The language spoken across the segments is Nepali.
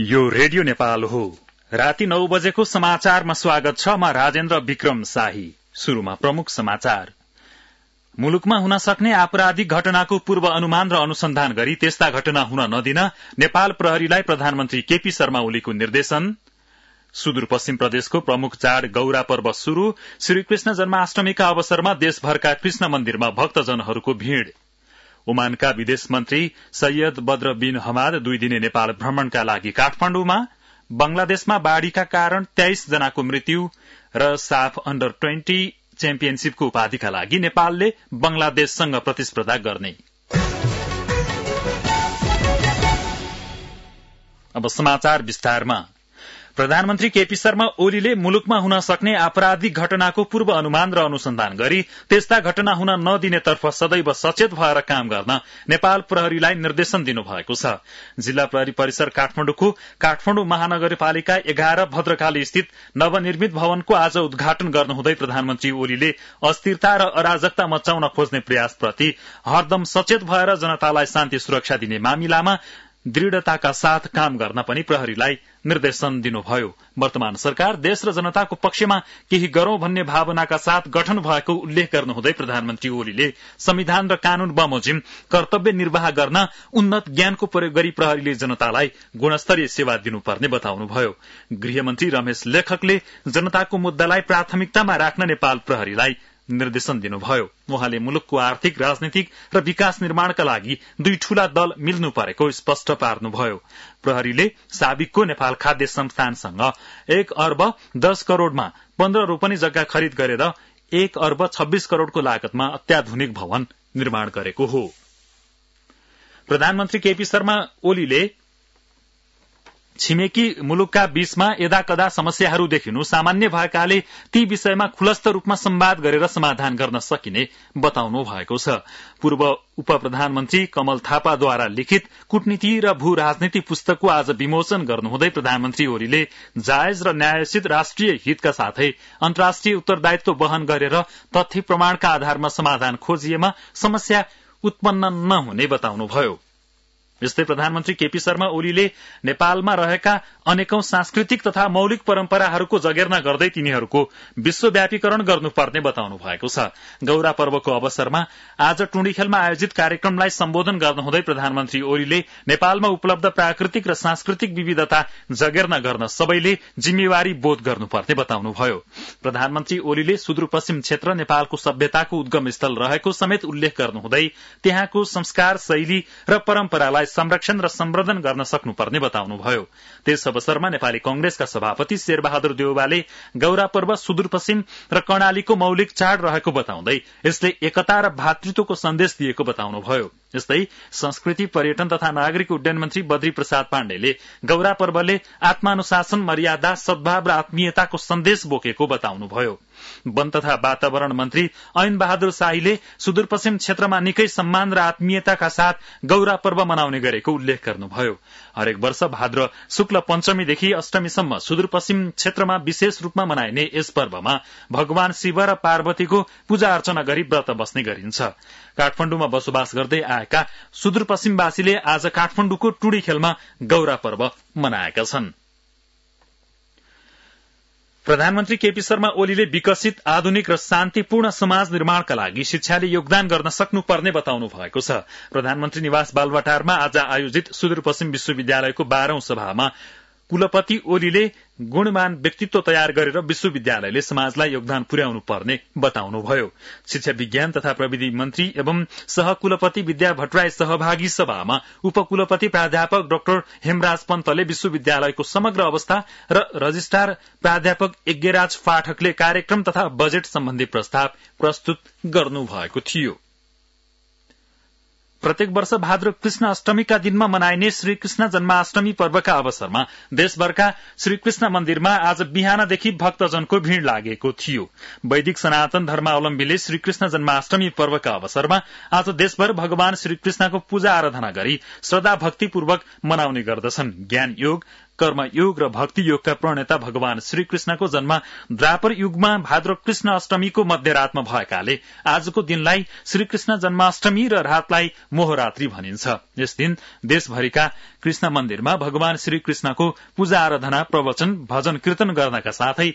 यो रेडियो नेपाल हो। राति 9 बजेको समाचारमा स्वागत छ। म राजेन्द्र विक्रम शाही। शुरूमा प्रमुख समाचार। मुलुकमा हुन सक्ने आपराधिक घटनाको पूर्व अनुमान र अनुसन्धान गरी त्यस्ता घटना हुन नदिन नेपाल प्रहरीलाई प्रधानमन्त्री केपी शर्मा ओलीको निर्देशन। सुदूरपश्चिम प्रदेशको प्रमुख चाड गौरा पर्व शुरू। श्रीकृष्ण जन्माष्टमीका अवसरमा देशभरका कृष्ण मन्दिरमा भक्तजनहरूको भीड़। ओमानका विदेश मन्त्री सैयद बद्र बिन हमाद 2 दिने नेपाल भ्रमणका लागि काठमाण्डुमा। बंगलादेशमा बाढ़ीका कारण 23 जनाको मृत्यु र साफ अन्डर 20 च्याम्पियनशीपको उपाधिका लागि नेपालले बंगलादेशसँग प्रतिस्पर्धा गर्ने। अब समाचार विस्तारमा। प्रधानमन्त्री केपी शर्मा ओलीले मुलुकमा हुन सक्ने आपराधिक घटनाको पूर्व अनुमान र अनुसन्धान गरी त्यस्ता घटना हुन नदिनेतर्फ सदैव सचेत भएर काम गर्न नेपाल प्रहरीलाई निर्देशन दिनुभएको छ। जिल्ला प्रहरी परिसर काठमाडौँको काठमाडौँ महानगरपालिका 11 भद्रकाली स्थित नवनिर्मित भवनको आज उद्घाटन गर्नुहुँदै प्रधानमन्त्री ओलीले अस्थिरता र अराजकता मचाउन खोज्ने प्रयासप्रति हरदम सचेत भएर जनतालाई शान्ति सुरक्षा दिने मामिलामा दृढ़ताका साथ काम गर्न पनि प्रहरीलाई निर्देशन दिनुभयो। वर्तमान सरकार देश र जनताको पक्षमा केही गरौं भन्ने भावनाका साथ गठन भएको उल्लेख गर्नुहुँदै प्रधानमन्त्री ओलीले संविधान र कानून बमोजिम कर्तव्य निर्वाह गर्न उन्नत ज्ञानको प्रयोग गरी प्रहरीले जनतालाई गुणस्तरीय सेवा दिनुपर्ने बताउनुभयो। गृहमन्त्री रमेश लेखकले जनताको मुद्दालाई प्राथमिकतामा राख्न नेपाल प्रहरीलाई निर्देशन दिनुभयो। उहाँले मुलुकको आर्थिक, राजनीतिक र विकास निर्माणका लागि 2 ठूला दल मिल्नु परेको स्पष्ट पार्नुभयो। प्रहरीले साबिकको नेपाल खाद्य संस्थानसँग 1 अर्ब 10 करोड़मा 15 रोपनी जग्गा खरिद गरेर 1 अर्ब 26 करोड़को लागतमा अत्याधुनिक भवन निर्माण गरेको हो। प्रधानमन्त्री केपी शर्मा ओलीले छिमेकी मुलुकका बीचमा यदाकदा समस्याहरू देखिनु सामान्य भएकाले ती विषयमा खुलस्त रूपमा संवाद गरेर समाधान गर्न सकिने बताउनु भएको छ। पूर्व उप प्रधानमन्त्री कमल थापाद्वारा लिखित कूटनीति र भू राजनीति पुस्तकको आज विमोचन गर्नुहुँदै प्रधानमन्त्री ओलीले जायज र न्यायोचित राष्ट्रिय हितका साथै अन्तर्राष्ट्रिय उत्तरदायित्व वहन गरेर तथ्य प्रमाणका आधारमा समाधान खोजिएमा समस्या उत्पन्न नहुने बताउनुभयो। यस्तै प्रधानमन्त्री केपी शर्मा ओलीले नेपालमा रहेका अनेकौं सांस्कृतिक तथा मौलिक परम्पराहरूको जगेर्ना गर्दै तिनीहरूको विश्वव्यापीकरण गर्नुपर्ने बताउनु भएको छ। गौरा पर्वको अवसरमा आज टुँडीखेलमा आयोजित कार्यक्रमलाई सम्बोधन गर्नुहुँदै प्रधानमन्त्री ओलीले नेपालमा उपलब्ध प्राकृतिक र सांस्कृतिक विविधता जगेर्ना गर्न सबैले जिम्मेवारी बोध गर्नुपर्ने बताउनुभयो। प्रधानमन्त्री ओलीले सुदूरपश्चिम क्षेत्र नेपालको सभ्यताको उद्गम स्थल रहेको समेत उल्लेख गर्नुहुँदै त्यहाँको संस्कार, शैली र परम्परालाई संरक्षण र सम्वर्धन गर्न सक्नुपर्ने बताउनुभयो। त्यस अवसरमा नेपाली कंग्रेसका सभापति शेरबहादुर देउवाले गौरा पर्व सुदूरपश्चिम र कर्णालीको मौलिक चाड रहेको बताउँदै यसले एकता र भातृत्वको सन्देश दिएको बताउनुभयो। यस्तै संस्कृति, पर्यटन तथा नागरिक उड्डयन मन्त्री बद्री प्रसाद पाण्डेले गौरा पर्वले आत्मानुशासन, मर्यादा, सद्भाव र आत्मीयताको सन्देश बोकेको बताउनुभयो। वन तथा वातावरण मन्त्री ऐन बहादुर शाहीले सुदूरपश्चिम क्षेत्रमा निकै सम्मान र आत्मीयताका साथ गौरा पर्व मनाउने गरेको उल्लेख गर्नुभयो। हरेक वर्ष भाद्र शुक्ल पञ्चमीदेखि अष्टमीसम्म सुदूरपश्चिम क्षेत्रमा विशेष रूपमा मनाइने यस पर्वमा भगवान शिव र पार्वतीको पूजा अर्चना गरी व्रत बस्ने गरिन्छ। काठमाण्डुमा बसोबास गर्दै आएका सुदूरपश्चिमवासीले आज काठमाण्डुको टुँडीखेलमा गौरा पर्व मनाएका छन्। प्रधानमन्त्री केपी शर्मा ओलीले विकसित, आधुनिक र शान्तिपूर्ण समाज निर्माणका लागि शिक्षाले योगदान गर्न सक्नुपर्ने बताउनु भएको छ। प्रधानमन्त्री निवास बालवाटारमा आज आयोजित सुदूरपश्चिम विश्वविद्यालयको 12औं सभामा कुलपति ओलीले गुणमान व्यक्तित्व तयार गरेर विश्वविद्यालयले समाजलाई योगदान पुर्याउनु पर्ने बताउनुभयो। शिक्षा विज्ञान तथा प्रविधि मन्त्री एवं सहकुलपति विद्या भट्टराई सहभागी सभामा उपकुलपति प्राध्यापक डाक्टर हेमराज पन्तले विश्वविद्यालयको समग्र अवस्था र रजिस्ट्रार प्राध्यापक यज्ञराज पाठकले कार्यक्रम तथा बजेट सम्बन्धी प्रस्ताव प्रस्तुत गर्नुभएको थियो। प्रत्येक वर्ष भाद्र कृष्ण अष्टमीका दिनमा मनाइने श्रीकृष्ण जन्माष्टमी पर्वका अवसरमा देशभरका श्रीकृष्ण मन्दिरमा आज बिहानदेखि भक्तजनको भीड़ लागेको थियो। वैदिक सनातन धर्मावलम्बीले श्रीकृष्ण जन्माष्टमी पर्वका अवसरमा आज देशभर भगवान श्रीकृष्णको पूजा आराधना गरी श्रद्धा भक्तिपूर्वक मनाउने गर्दछन्। ज्ञान योग, कर्मयोग र भक्ति योगका प्रणेता भगवान श्रीकृष्णको जन्म द्वापर युगमा भाद्र कृष्ण अष्टमीको मध्यरातमा भएकाले आजको दिनलाई श्रीकृष्ण जन्माष्टमी र रातलाई मोहरात्रि भनिन्छ। यस दिन देशभरिका कृष्ण मन्दिरमा भगवान श्रीकृष्णको पूजा आराधना, प्रवचन, भजन कीर्तन गर्नका साथै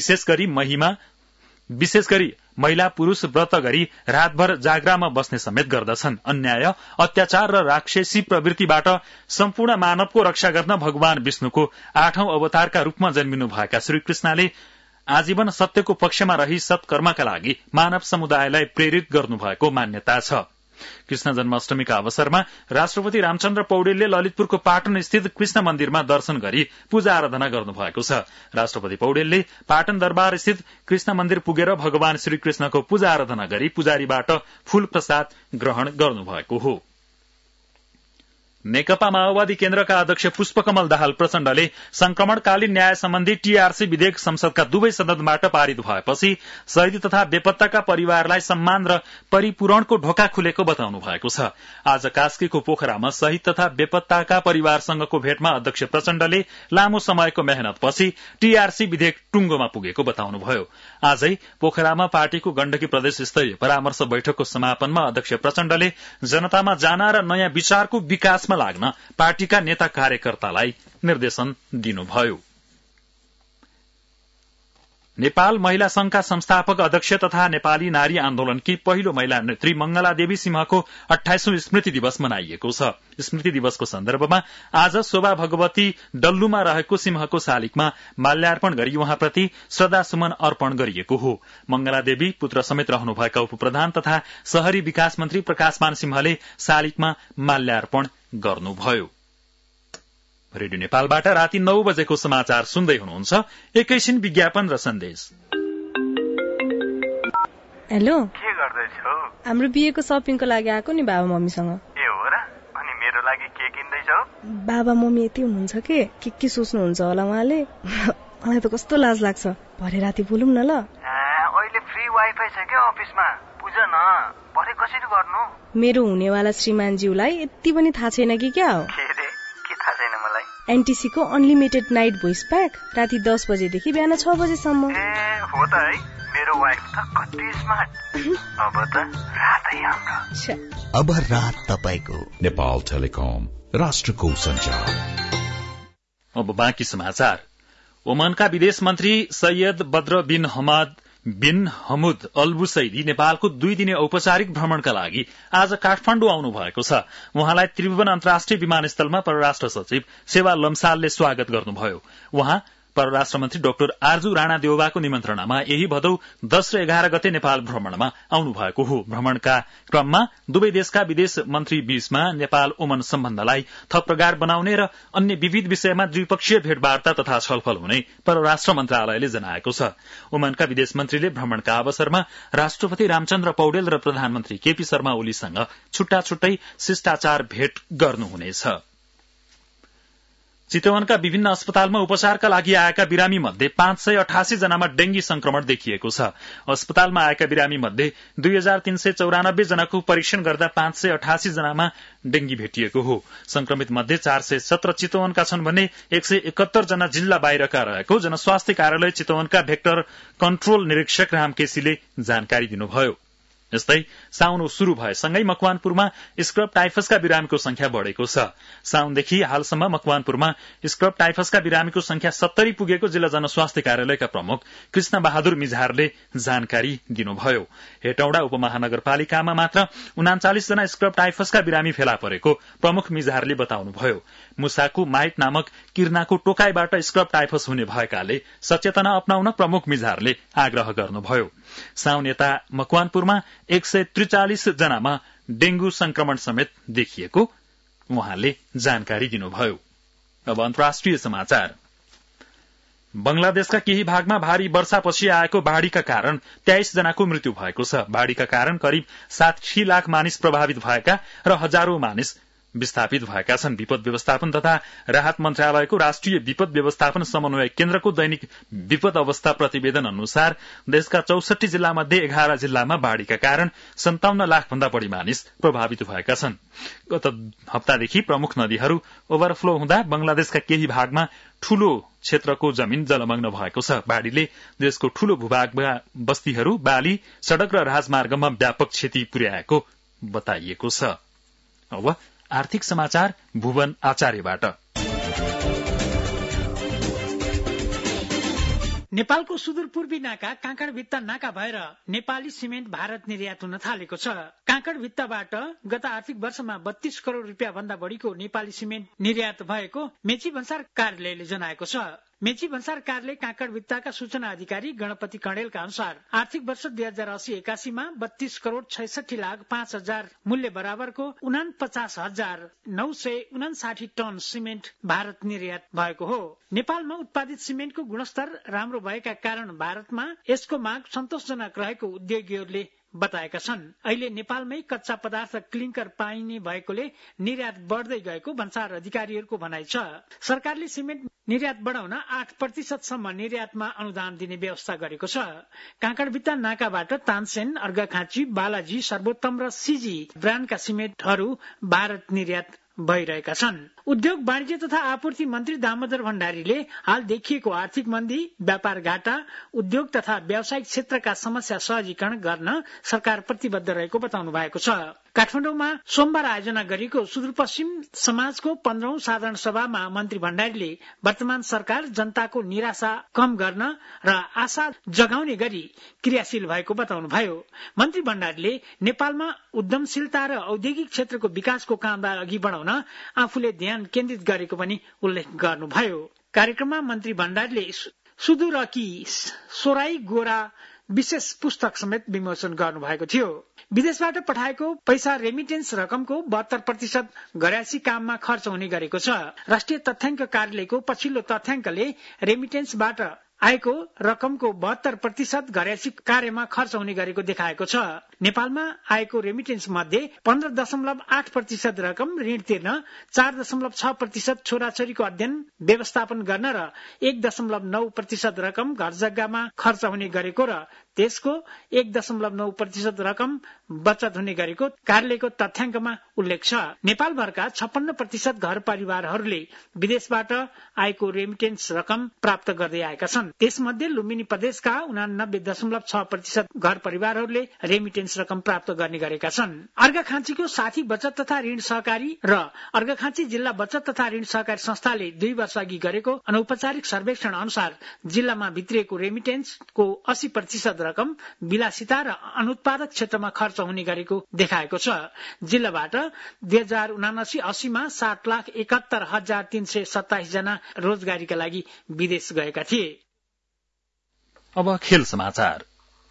विशेष गरी महिला पुरूष व्रत गरी रातभर जागरामा बस्ने समेत गर्दछन्। अन्याय, अत्याचार र राक्षसी प्रवृत्तिबाट सम्पूर्ण मानवको रक्षा गर्न भगवान विष्णुको 8औं अवतारका रूपमा जन्मिनु भएका श्रीकृष्णले आजीवन सत्यको पक्षमा रही सत्कर्मका लागि मानव समुदायलाई प्रेरित गर्नुभएको मान्यता छ। कृष्ण जन्माष्टमीका अवसरमा राष्ट्रपति रामचन्द्र पौडेलले ललितपुरको पाटन स्थित कृष्ण मन्दिरमा दर्शन गरी पूजा आराधना गर्नुभएको छ। राष्ट्रपति पौडेलले पाटन दरबार स्थित कृष्ण मन्दिर पुगेर भगवान श्रीकृष्णको पूजा आराधना गरी पुजारीबाट फूल प्रसाद ग्रहण गर्नुभएको हो। नेकपा माओवादी केन्द्रका अध्यक्ष पुष्पकमल दाहाल प्रचण्डले संक्रमणकालीन न्याय सम्बन्धी टीआरसी विधेयक संसदका दुवै सदनबाट पारित भएपछि शहीद तथा बेपत्ताका परिवारलाई सम्मान र परिपूरणको ढोका खुलेको बताउनु भएको छ। आज कास्कीको पोखरामा शहीद तथा बेपत्ताका परिवारसँगको भेटमा अध्यक्ष प्रचण्डले लामो समयको मेहनतपछि टीआरसी विधेयक टुंगोमा पुगेको बताउनुभयो। आजै पोखरामा पार्टीको गण्डकी प्रदेश स्तरीय परामर्श बैठकको समापनमा अध्यक्ष प्रचण्डले जनतामा जाना र नयाँ विचारको विकास लाग्न पार्टीका नेता कार्यकर्तालाई निर्देशन दिनुभयो। नेपाल महिला संघका संस्थापक अध्यक्ष तथा नेपाली नारी आन्दोलनकी पहिलो महिला नेत्री मंगला देवी सिंहको 28औं स्मृति दिवस मनाइएको छ। स्मृति दिवसको सन्दर्भमा आज शोभा भगवती डल्लुमा रहेको सिंहको शालिगमा माल्यार्पण गरी उहाँप्रति श्रद्धासुमन अर्पण गरिएको हो। मंगला देवी पुत्र समेत रहनुभएका उपप्रधान तथा शहरी विकास मन्त्री प्रकाशमान सिंहले शालिगमा माल्यार्पण गर्नुभयो। रेडियो नेपालबाट राति 9 बजेको समाचार सुन्दै हुनुहुन्छ। एकैछिन विज्ञापन र सन्देश। हेलो, के गर्दैछौ? हाम्रो बिहेको शपिङको लागि आएको नि बाबा मम्मीसँग। ए हो र? अनि मेरो लागि के किन्दैछौ? बाबा मम्मी यति हुनुहुन्छ के सोच्नुहुन्छ होला उहाँले। मलाई त कस्तो लाज लाग्छ। भरे राति बोलौँ न ल। अहिले फ्री वाइफाई छ के अफिसमा? बुझ न, भरे कसरी गर्नु? मेरो हुनेवाला श्रीमानज्यूलाई यति पनि थाहा छैन कि क्या हो? के थाहा छैन मलाई? एनटीसी को अनलिमिटेड नाइट भोइस प्याक राति 10 बजेदेखि बिहान 6 बजेसम्म। ए हो त है, मेरो वाइफ त कति स्मार्ट। अब त रातै हाम्रो। अब रात तपाईको। नेपाल टेलिकम, राष्ट्रको सञ्चार। अब बाँकी समाचार। ओमानका विदेश मन्त्री Sayyid Badr bin Hamoud Al Busaidi नेपालको 2 दिने औपचारिक भ्रमणका लागि आज काठमाडौँ आउनु भएको छ। उहाँलाई त्रिभुवन अन्तर्राष्ट्रिय विमानस्थलमा परराष्ट्र सचिव सेवा लम्सालले स्वागत गर्नुभयो। उहाँ परराष्ट्र मन्त्री डाक्टर आर्जु राणा देउवाको निमन्त्रणामा यही भदौ 10 र 11 गते नेपाल भ्रमणमा आउनु भएको हो। भ्रमणका क्रममा दुवै देशका विदेश मन्त्री बीचमा नेपाल ओमन सम्बन्धलाई थप प्रगाढ बनाउने र अन्य विविध विषयमा द्विपक्षीय भेटवार्ता तथा छलफल हुने परराष्ट्र मन्त्रालयले जनाएको छ। ओमनका विदेश मन्त्रीले भ्रमणका अवसरमा राष्ट्रपति रामचन्द्र पौडेल र प्रधानमन्त्री केपी शर्मा ओलीसँग छुट्टा छुट्टै शिष्टाचार भेट गर्नुहुनेछ। चितवनका विभिन्न अस्पतालमा उपचारका लागि आएका बिरामी मध्ये 588 जनामा डेंगी संक्रमण देखिएको छ। अस्पतालमा आएका बिरामी मध्ये 2394 जनाको परीक्षण गर्दा 588 जनामा डेंगी भेटिएको हो। संक्रमित मध्ये 417 चितवनका छन् भने 171 जना जिल्ला बाहिरका रहेको जनस्वास्थ्य कार्यालय चितवनका भेक्टर कन्ट्रोल निरीक्षक राम केसीले जानकारी दिनुभयो। यस्तै साउन शुरू भएसँगै मकवानपुरमा स्क्रब टाइफसका बिरामीको संख्या बढ़ेको छ। साउनदेखि हालसम्म मकवानपुरमा स्क्रब टाइफसका बिरामीको संख्या 70 पुगेको जिल्ला जनस्वास्थ्य कार्यालयका प्रमुख कृष्ण बहादुर मिझारले जानकारी दिनुभयो। हेटौडा उपमहानगरपालिकामा मात्र 39 जना स्क्रब टाइफसका बिरामी फेला परेको प्रमुख मिझारले बताउनुभयो। मुसाको माइट नामक किर्नाको टोकाईबाट स्क्रब टाइफस हुने भएकाले सचेतना अपनाउन प्रमुख मिझारले आग्रह गर्नुभयो। साउन यता मकवानपुरमा 143 जनामा डेंगू संक्रमण समेत देखिएको उहाँले जानकारी दिनुभयो। अब अन्तर्राष्ट्रिय समाचार। बंगलादेशका केही भागमा भारी वर्षापछि आएको बाढ़ीका कारण 23 जनाको मृत्यु भएको छ। बाढ़ीका कारण करिब 60 लाख मानिस प्रभावित भएका र हजारौं मानिस विस्थापित भएका छन्। विपद व्यवस्थापन तथा राहत मन्त्रालयको राष्ट्रिय विपद व्यवस्थापन समन्वय केन्द्रको दैनिक विपद अवस्था प्रतिवेदन अनुसार देशका 64 जिल्लामध्ये 11 जिल्लामा बाढ़ीका कारण 57 लाख भन्दा बढ़ी मानिस प्रभावित भएका छन्। गत हप्तादेखि प्रमुख नदीहरू ओभरफ्लो हुँदा बंगलादेशका केही भागमा ठूलो क्षेत्रको जमिन जलमग्न भएको छ। बाढ़ीले देशको ठूलो भूभागमा बस्तीहरू, बाली, सड़क र राजमार्गमा व्यापक क्षति पुर्याएको बताइएको छ। अब आर्थिक समाचार भुवन आचार्यबाट। नेपालको सुदूरपूर्वी नाका काँकडभित्ता नाका भएर नेपाली सिमेन्ट भारत निर्यात हुन थालेको छ। काँकडभित्ताबाट गत आर्थिक वर्षमा 32 करोड़ रुपियाँ भन्दा बढ़ीको नेपाली सिमेन्ट निर्यात भएको मेची भन्सार कार्यालयले जनाएको छ। मेची भन्सार कार्यालय काँकडभित्ताका सूचना अधिकारी गणपति कणेलका अनुसार आर्थिक वर्ष 2080-81 मा 32 करोड़ 66 लाख 5 हजार मूल्य बराबरको 49,959 टन सिमेन्ट भारत निर्यात भएको हो। नेपालमा उत्पादित सिमेन्टको गुणस्तर राम्रो भएका कारण भारतमा यसको माग सन्तोषजनक रहेको उद्योगीहरूले बताएका छन्। अहिले नेपालमै कच्चा पदार्थ क्लिंकर पाइने भएकोले निर्यात बढ्दै गएको भन्सार अधिकारीहरूको भनाइ छ। सरकारले सिमेन्ट निर्यात बढाउन 8% सम्म निर्यातमा अनुदान दिने व्यवस्था गरेको छ। काँकडभित्ता नाकाबाट तानसेन, अर्घाखाँची, बालाजी, सर्वोत्तम र सीजी ब्रान्डका सिमेन्टहरू भारत निर्यात भइरहेका छन्। उद्योग वाणिज्य तथा आपूर्ति मन्त्री दामोदर भण्डारीले हाल देखिएको आर्थिक मन्दी, व्यापार घाटा, उद्योग तथा व्यावसायिक क्षेत्रका समस्या सहजीकरण गर्न सरकार प्रतिबद्ध रहेको बताउनु भएको छ। काठमाडौँमा सोमबार आयोजना गरिएको सुदूरपश्चिम समाजको 15औं साधारण सभामा मन्त्री भण्डारीले वर्तमान सरकार जनताको निराशा कम गर्न र आशा जगाउने गरी क्रियाशील भएको बताउनुभयो। मन्त्री भण्डारीले नेपालमा उद्यमशीलता र औद्योगिक क्षेत्रको विकासको कामलाई अघि बढाउन आफूले ध्यान केन्द्रित गरेको पनि उल्लेख गर्नुभयो। कार्यक्रममा मन्त्री भण्डारीले सुदूरकी सोराई गोरा विशेष पुस्तक समेत विमोचन गर्नुभएको थियो। विदेशबाट पठाएको पैसा रेमिटेन्स रकमको 72% घरायसी काममा खर्च हुने गरेको छ। राष्ट्रिय तथ्याङ्क कार्यालयको पछिल्लो तथ्याङ्कले रेमिटेन्सबाट आएको रकमको 72% घरायसी कार्यमा खर्च हुने गरेको देखाएको छ। नेपालमा आएको रेमिटेन्स मध्ये 15.8% रकम ऋण तिर्न, 4.6% छोराछोरीको अध्ययन व्यवस्थापन गर्न र 1.9% रकम घर जग्गामा खर्च हुने गरेको र त्यसको 1.9% रकम बचत हुने गरेको कार्यालयको तथ्याङ्कमा उल्लेख छ। नेपालभरका 56% घर परिवारहरूले विदेशबाट आएको रेमिटेन्स रकम प्राप्त गर्दै आएका छन्। त्यसमध्ये लुम्बिनी प्रदेशका 89.6% घर परिवारहरूले रेमिटेन्स रकम प्राप्त गर्ने गरेका छन्। अर्घाखाँचीको साथी बचत तथा ऋण सहकारी र अर्घाखाँची जिल्ला बचत तथा ऋण सहकारी संस्थाले 2 वर्ष अघि गरेको अनौपचारिक सर्वेक्षण अनुसार जिल्लामा भित्रिएको रेमिटेन्सको 80% रकम विलासिता र अनुत्पादक क्षेत्रमा खर्च हुने गरेको देखाएको छ। जिल्लाबाट 2079-80 मा 7,71,327 जना रोजगारीका लागि विदेश गएका थिए। अब खेल समाचार।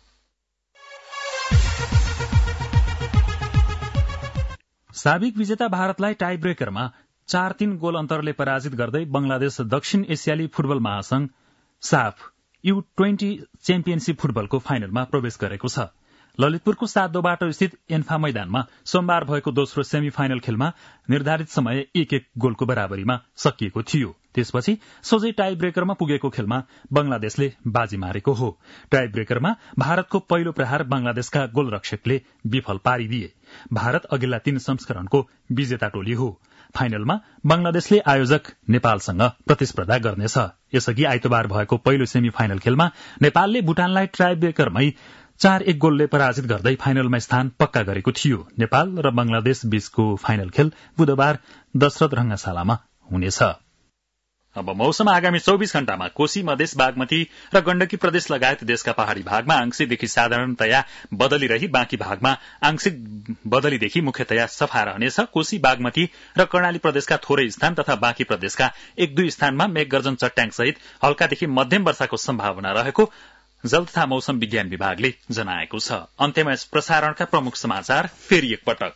साबिक विजेता भारतलाई टाई ब्रेकरमा 4-3 गोल अन्तरले पराजित गर्दै बंगलादेश दक्षिण एसियाली फुटबल महासंघ साफ U20 च्याम्पियनशीप फुटबलको फाइनलमा प्रवेश गरेको छ। ललितपुरको 7 बाटो स्थित एन्फा मैदानमा सोमबार भएको दोस्रो सेमी फाइनल खेलमा निर्धारित समय 1-1 गोलको बराबरीमा सकिएको थियो। त्यसपछि सोझै टाई ब्रेकरमा पुगेको खेलमा बंगलादेशले बाजी मारेको हो। टाई ब्रेकरमा भारतको पहिलो प्रहार बंगलादेशका गोलरक्षकले विफल पारिदिए। भारत अघिल्ला 3 संस्करणको विजेता टोली हो। फाइनलमा बंगलादेशले आयोजक नेपालसँग प्रतिस्पर्धा गर्नेछ। यसअघि आइतबार भएको पहिलो सेमी फाइनल खेलमा नेपालले भुटानलाई टाई ब्रेकरमै 4-1 गोलले पराजित गर्दै फाइनलमा स्थान पक्का गरेको थियो। नेपाल र बंगलादेश बीचको फाइनल खेल बुधबार दशरथ रंगशालामा हुनेछ। अब मौसम। आगामी 24 घण्टामा कोशी, मधेस, बागमती र गण्डकी प्रदेश लगायत देशका पहाड़ी भागमा आंशिकदेखि साधारणतया बदली रही बाँकी भागमा आंशिक बदलीदेखि मुख्यतया सफा रहनेछ। कोशी, बागमती र कर्णाली प्रदेशका थोरै स्थान तथा बाँकी प्रदेशका 1-2 स्थानमा मेघगर्जन चट्याङ सहित हल्कादेखि मध्यम वर्षाको सम्भावना रहेको जल तथा मौसम विज्ञान विभागले जनाएको छ। अन्त्यमा यस प्रसारणका प्रमुख समाचार फेरि एकपटक।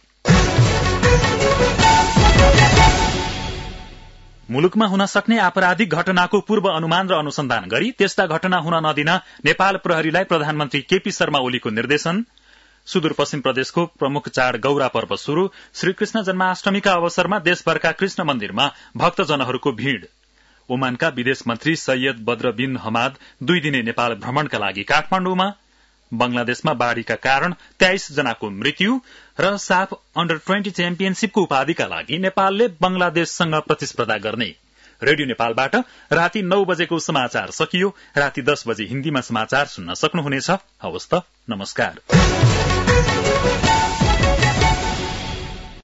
मुलुकमा हुन सक्ने आपराधिक घटनाको पूर्व अनुमान र अनुसन्धान गरी त्यस्ता घटना हुन नदिन नेपाल प्रहरीलाई प्रधानमन्त्री केपी शर्मा ओलीको निर्देशन। सुदूरपश्चिम प्रदेशको प्रमुख चाड गौरा पर्व शुरू। श्रीकृष्ण जन्माष्टमीका अवसरमा देशभरका कृष्ण मन्दिरमा भक्तजनहरूको भीड़। ओमानका विदेश मन्त्री सैयद बद्र बिन हमाद 2 दिने नेपाल भ्रमणका लागि काठमाडौँमा। बंगलादेशमा बाढ़ीका कारण 23 जनाको मृत्यु र साफ अन्डर 20 च्याम्पियनशीपको उपाधिका लागि नेपालले बंगलादेशसँग प्रतिस्पर्धा गर्ने। रेडियो नेपालबाट राति 9 बजेको समाचार सकियो। राति 10 बजे हिन्दीमा समाचार सुन्न सक्नुहुनेछ। हवस् त, नमस्कार।